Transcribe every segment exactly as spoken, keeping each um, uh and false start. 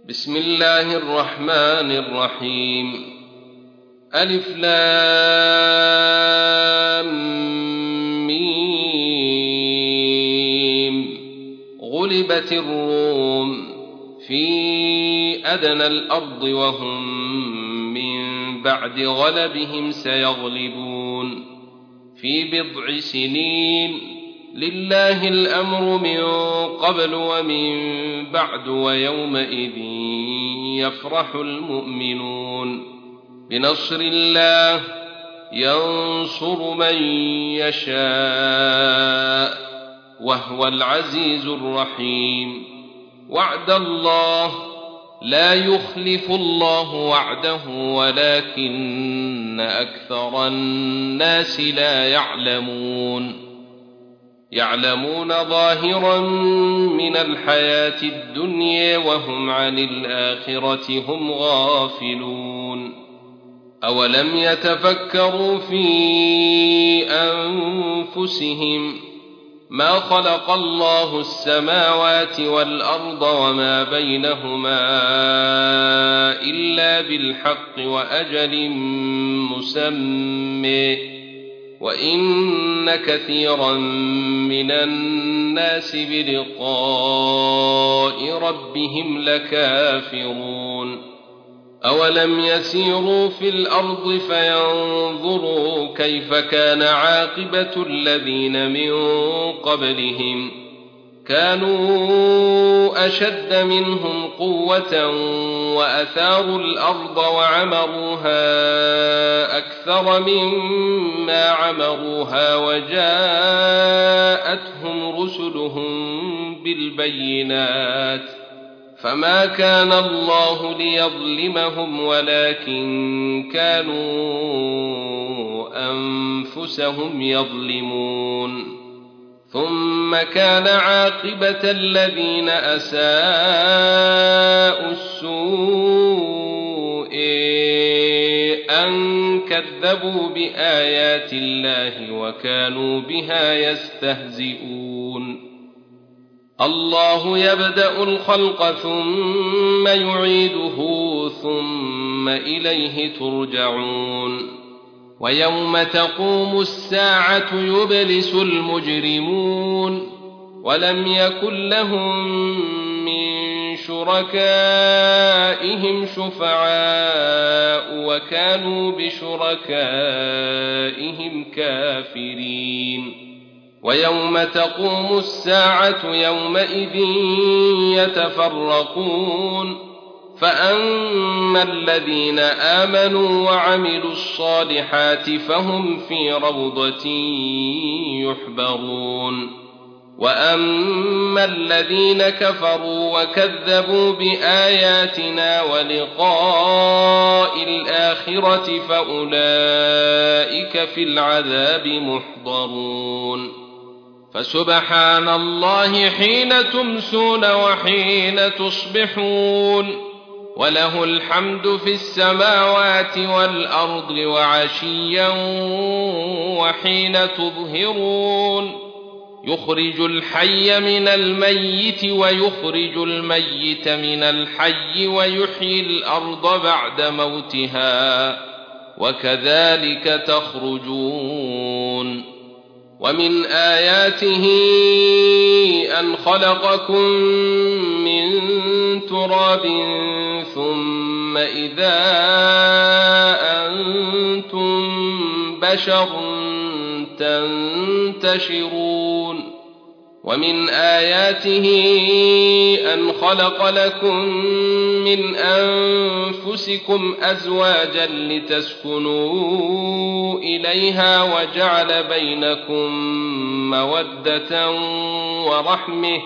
بسم الله الرحمن الرحيم. ألف لام ميم. غلبت الروم في أدنى الأرض وهم من بعد غلبهم سيغلبون في بضع سنين. لله الأمر من قبل ومن بعد ويومئذ يفرح المؤمنون بنصر الله ينصر من يشاء وهو العزيز الرحيم. وعد الله لا يخلف الله وعده ولكن أكثر الناس لا يعلمون. يعلمون ظاهرا من الحياة الدنيا وهم عن الآخرة هم غافلون. أولم يتفكروا في أنفسهم ما خلق الله السماوات والأرض وما بينهما إلا بالحق وأجل مسمى وإن كثيرا من الناس بلقاء ربهم لكافرون. أولم يسيروا في الأرض فينظروا كيف كان عاقبة الذين من قبلهم كانوا أشد منهم قوة وأثاروا الأرض وعمروها أكثر مما عمروها وجاءتهم رسلهم بالبينات فما كان الله ليظلمهم ولكن كانوا أنفسهم يظلمون. ثم كان عاقبة الذين أساءوا السوء أن كذبوا بآيات الله وكانوا بها يستهزئون. الله يبدأ الخلق ثم يعيده ثم إليه ترجعون. ويوم تقوم الساعة يبلس المجرمون ولم يكن لهم من شركائهم شفعاء وكانوا بشركائهم كافرين. ويوم تقوم الساعة يومئذ يتفرقون فأما الذين آمنوا وعملوا الصالحات فهم في روضة يحبرون. وأما الذين كفروا وكذبوا بآياتنا ولقاء الآخرة فأولئك في العذاب محضرون. فسبحان الله حين تمسون وحين تصبحون وله الحمد في السماوات والأرض وعشيا وحين تظهرون. يخرج الحي من الميت ويخرج الميت من الحي ويحيي الأرض بعد موتها وكذلك تخرجون. ومن آياته أن خلقكم من تراب ثم إذا أنتم بشر تنتشرون. ومن آياته أن خلق لكم من أنفسكم أزواجا لتسكنوا إليها وجعل بينكم مودة ورحمة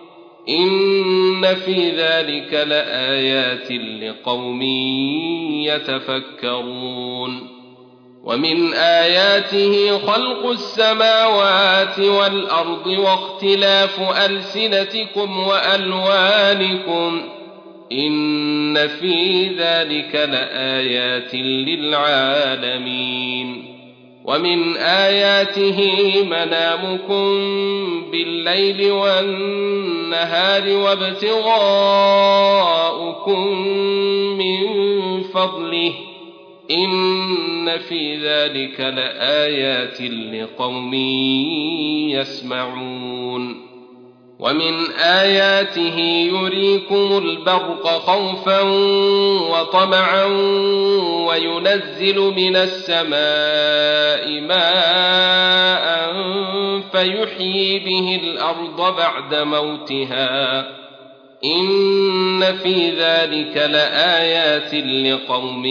إن في ذلك لآيات لقوم يتفكرون. ومن آياته خلق السماوات والأرض واختلاف ألسنتكم وألوانكم إن في ذلك لآيات للعالمين. ومن آياته منامكم بالليل والنهار وابتغاؤكم من فضله إن في ذلك لآيات لقوم يسمعون ومن آياته يريكم البرق خوفا وطمعا وينزل من السماء ماء فيحيي به الأرض بعد موتها إن في ذلك لآيات لقوم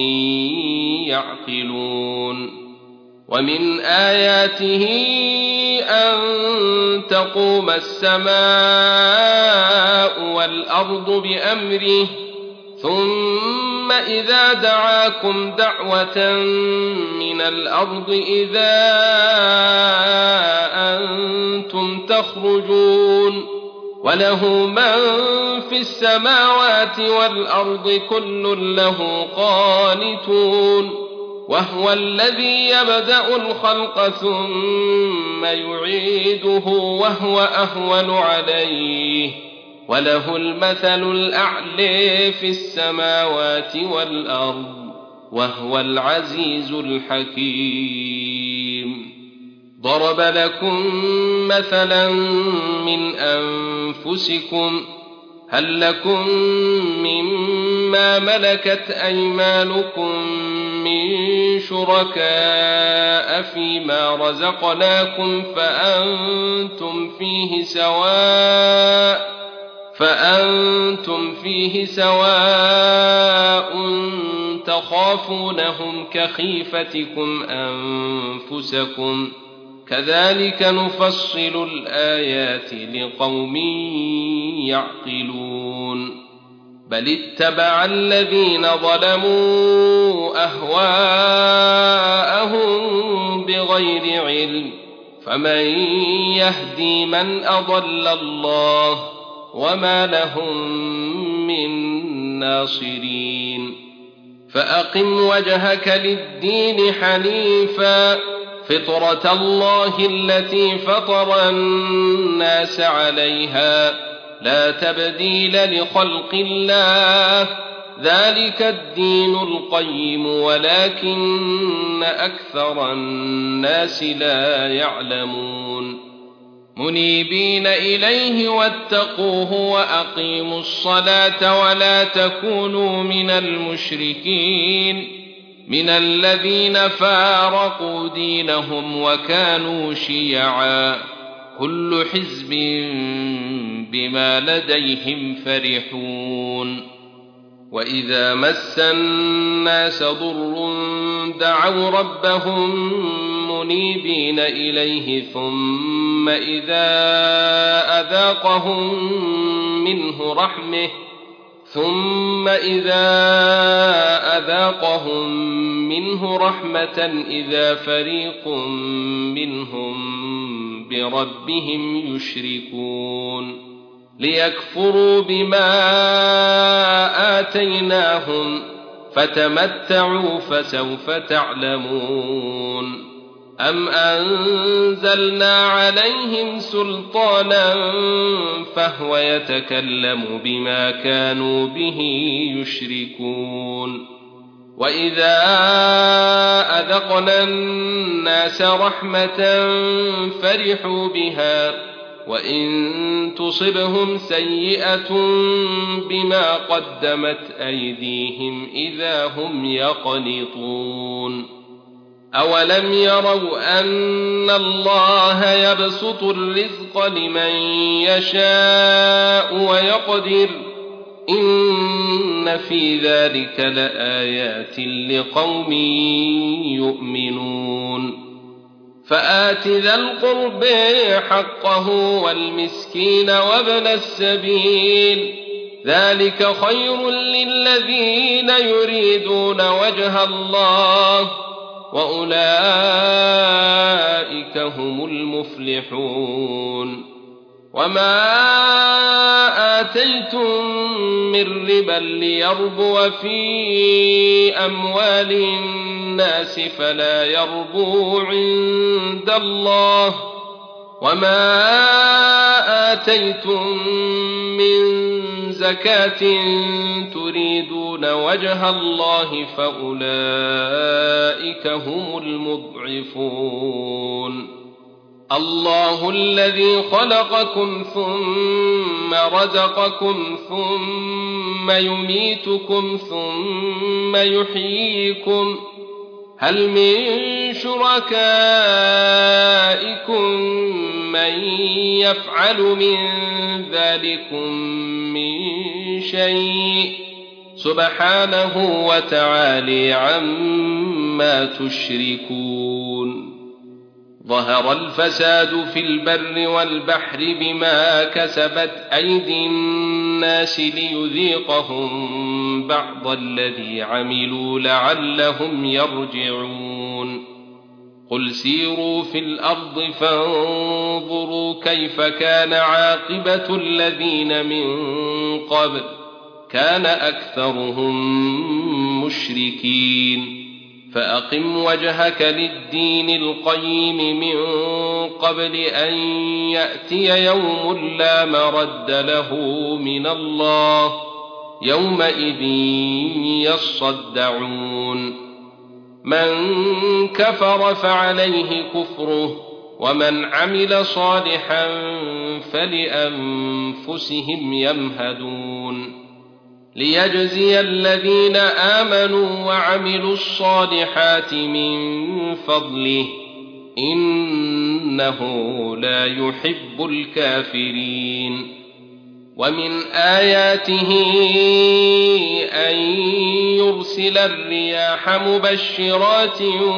يعقلون ومن آياته أن تقوم السماء والأرض بأمره ثم إذا دعاكم دعوة من الأرض إذا أنتم تخرجون وله من في السماوات والأرض كل له قانتون وهو الذي يبدأ الخلق ثم يعيده وهو أهون عليه وله المثل الأعلى في السماوات والأرض وهو العزيز الحكيم ضرب لكم مثلا من أنفسكم هل لكم مما ملكت أيمانكم من شركاء فيما رزقناكم فأنتم فيه سواء فأنتم فيه سواء تخافونهم كخيفتكم أنفسكم كذلك نفصل الآيات لقوم يعقلون بل اتبع الذين ظلموا أهواءهم بغير علم فمن يهدي من أضل الله وما لهم من ناصرين فأقم وجهك للدين حنيفا فطرة الله التي فطر الناس عليها لا تبديل لخلق الله ذلك الدين القيم ولكن أكثر الناس لا يعلمون منيبين إليه واتقوه وأقيموا الصلاة ولا تكونوا من المشركين من الذين فارقوا دينهم وكانوا شيعا كل حزب بما لديهم فرحون وإذا مس الناس ضر دعوا ربهم منيبين إليه ثم إذا أذاقهم منه رحمة ثم إذا أذاقهم منه رحمة إذا فريق منهم بربهم يشركون ليكفروا بما آتيناهم فتمتعوا فسوف تعلمون أم أنزلنا عليهم سلطانا فهو يتكلم بما كانوا به يشركون وإذا أذقنا الناس رحمة فرحوا بها وإن تصبهم سيئة بما قدمت أيديهم إذا هم يقنطون أولم يروا أن الله يبسط الرزق لمن يشاء ويقدر إن في ذلك لآيات لقوم يؤمنون فآت ذا القرب حقه والمسكين وابن السبيل ذلك خير للذين يريدون وجه الله وأولئك هم المفلحون وما آتيتم من ربا ليربو في أموال الناس فلا يربو عند الله وما آتيتم من زكاة تريدون وجه الله فأولئك هم المضعفون الله الذي خلقكم ثم رزقكم ثم يميتكم ثم يحييكم هل من شركائكم من يفعل من ذلكم من شيء سبحانه وتعالى عما تشركون ظهر الفساد في البر والبحر بما كسبت أيدي الناس ليذيقهم بعض الذي عملوا لعلهم يرجعون قل سيروا في الأرض فانظروا كيف كان عاقبة الذين من قبل كان أكثرهم مشركين فأقم وجهك للدين القيم من قبل أن يأتي يوم لا مرد له من الله يومئذ يصدعون من كفر فعليه كفره ومن عمل صالحا فلأنفسهم يمهدون ليجزي الذين آمنوا وعملوا الصالحات من فضله إنه لا يحب الكافرين ومن آياته أن يرسل الرياح مبشرات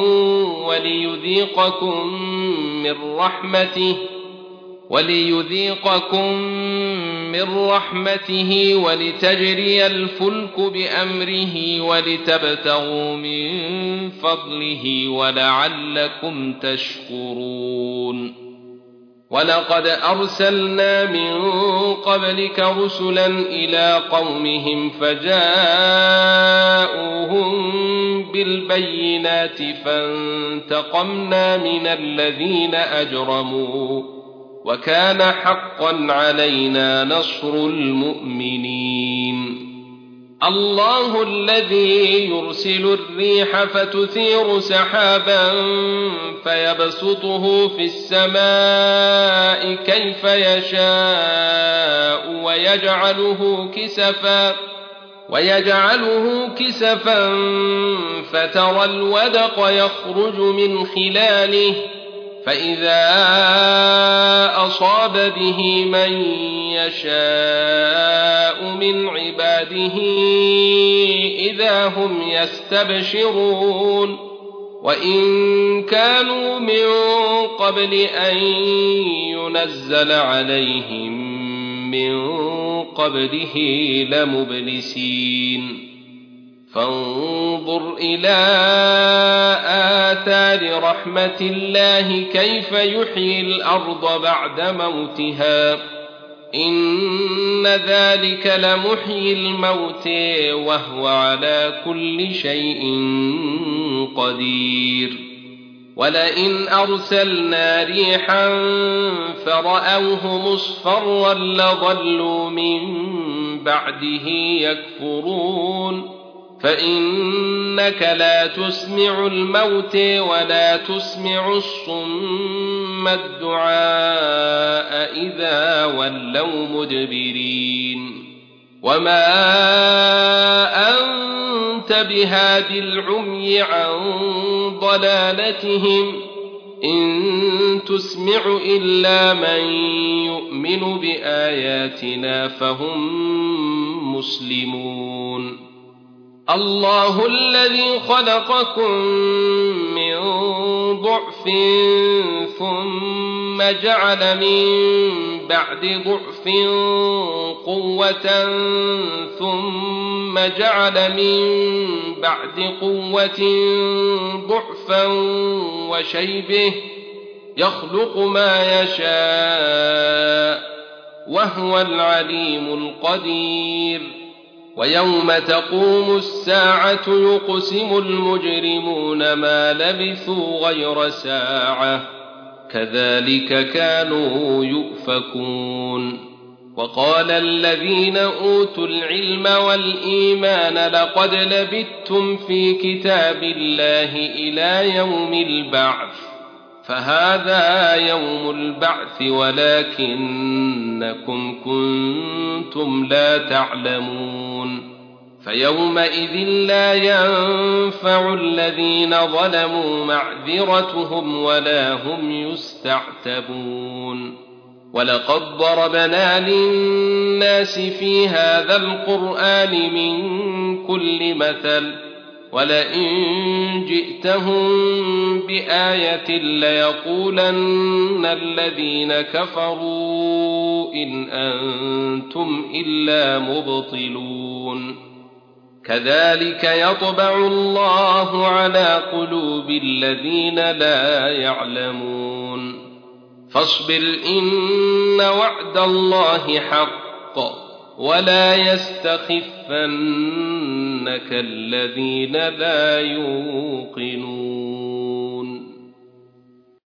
وليذيقكم من رحمته وليذيقكم من رحمته ولتجري الفلك بأمره ولتبتغوا من فضله ولعلكم تشكرون ولقد أرسلنا من قبلك رسلا إلى قومهم فجاءوهم بالبينات فانتقمنا من الذين أجرموا وكان حقا علينا نصر المؤمنين الله الذي يرسل الريح فتثير سحابا فيبسطه في السماء كيف يشاء ويجعله كسفا ويجعله كسفا فترى الودق يخرج من خلاله فإذا أصاب به من يشاء من عباده إذا هم يستبشرون وإن كانوا من قبل أن ينزل عليهم من قبله لمبلسين فانظر إلى آثار رحمة الله كيف يحيي الأرض بعد موتها إن ذلك لمحيي الموت وهو على كل شيء قدير ولئن أرسلنا ريحا فرأوه مصفرا لظلوا من بعده يكفرون فإنك لا تسمع الموت ولا تسمع الصم الدعاء إذا ولوا مدبرين وما أنت بهاد العمي عن ضلالتهم إن تسمع إلا من يؤمن بآياتنا فهم مسلمون الله الذي خلقكم من ضعف ثم جعل من بعد ضعف قوة ثم جعل من بعد قوة ضعفا وشيبه يخلق ما يشاء وهو العليم القدير ويوم تقوم الساعة يقسم المجرمون ما لبثوا غير ساعة كذلك كانوا يؤفكون وقال الذين أوتوا العلم والإيمان لقد لبثتم في كتاب الله إلى يوم البعث فهذا يوم البعث ولكنكم كنتم لا تعلمون فيومئذ لا ينفع الذين ظلموا معذرتهم ولا هم يستعتبون ولقد ضربنا للناس في هذا القرآن من كل مثل ولئن جئتهم بآية ليقولن الذين كفروا إن أنتم إلا مبطلون كذلك يطبع الله على قلوب الذين لا يعلمون فاصبر إن وعد الله حق ولا يستخفنك الذين لا يوقنون